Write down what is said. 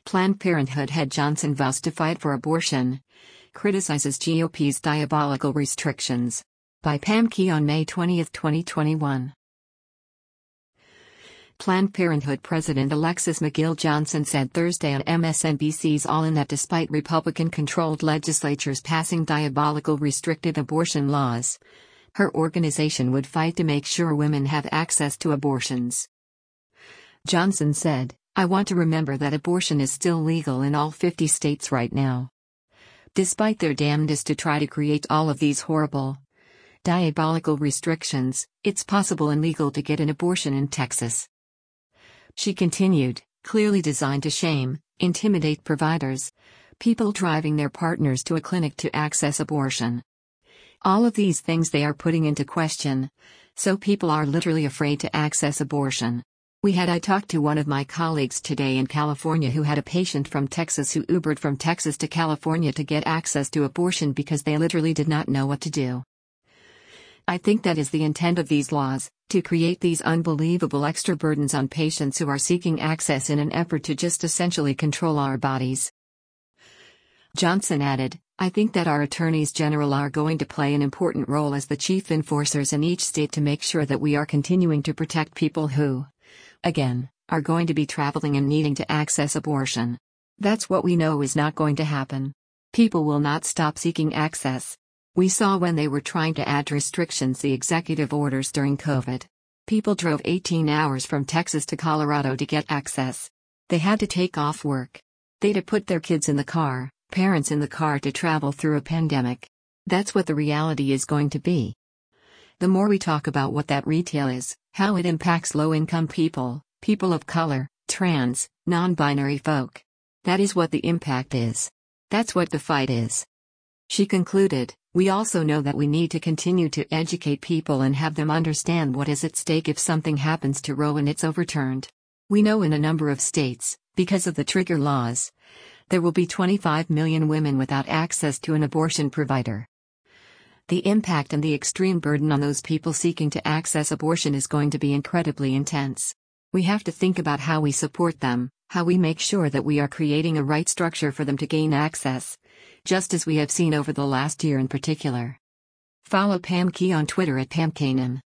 Planned Parenthood head Johnson vows to fight for abortion. Criticizes GOP's diabolical restrictions. By Pam Key on May 20, 2021. Planned Parenthood President Alexis McGill Johnson said Thursday on MSNBC's All In that despite Republican-controlled legislatures passing diabolical restrictive abortion laws, her organization would fight to make sure women have access to abortions. Johnson said, "I want to remember that abortion is still legal in all 50 states right now. Despite their damnedest to try to create all of these horrible, diabolical restrictions, it's possible and legal to get an abortion in Texas." She continued, clearly designed to shame, intimidate providers, people driving their partners to a clinic to access abortion. All of these things they are putting into question, so people are literally afraid to access abortion. I talked to one of my colleagues today in California who had a patient from Texas who Ubered from Texas to California to get access to abortion because they literally did not know what to do. I think that is the intent of these laws, to create these unbelievable extra burdens on patients who are seeking access in an effort to just essentially control our bodies. Johnson added, "I think that our attorneys general are going to play an important role as the chief enforcers in each state to make sure that we are continuing to protect people who, again, are going to be traveling and needing to access abortion. That's what we know is not going to happen. People will not stop seeking access. We saw when they were trying to add restrictions, the executive orders during COVID. People drove 18 hours from Texas to Colorado to get access. They had to take off work. They had to put their kids in the car, parents in the car to travel through a pandemic. That's what the reality is going to be. The more we talk about what that retail is, how it impacts low-income people, people of color, trans, non-binary folk. That is what the impact is. That's what the fight is." She concluded, "We also know that we need to continue to educate people and have them understand what is at stake if something happens to Roe and it's overturned. We know in a number of states, because of the trigger laws, there will be 25 million women without access to an abortion provider. The impact and the extreme burden on those people seeking to access abortion is going to be incredibly intense. We have to think about how we support them, how we make sure that we are creating a right structure for them to gain access, just as we have seen over the last year in particular." Follow Pam Key on Twitter at PamKanan.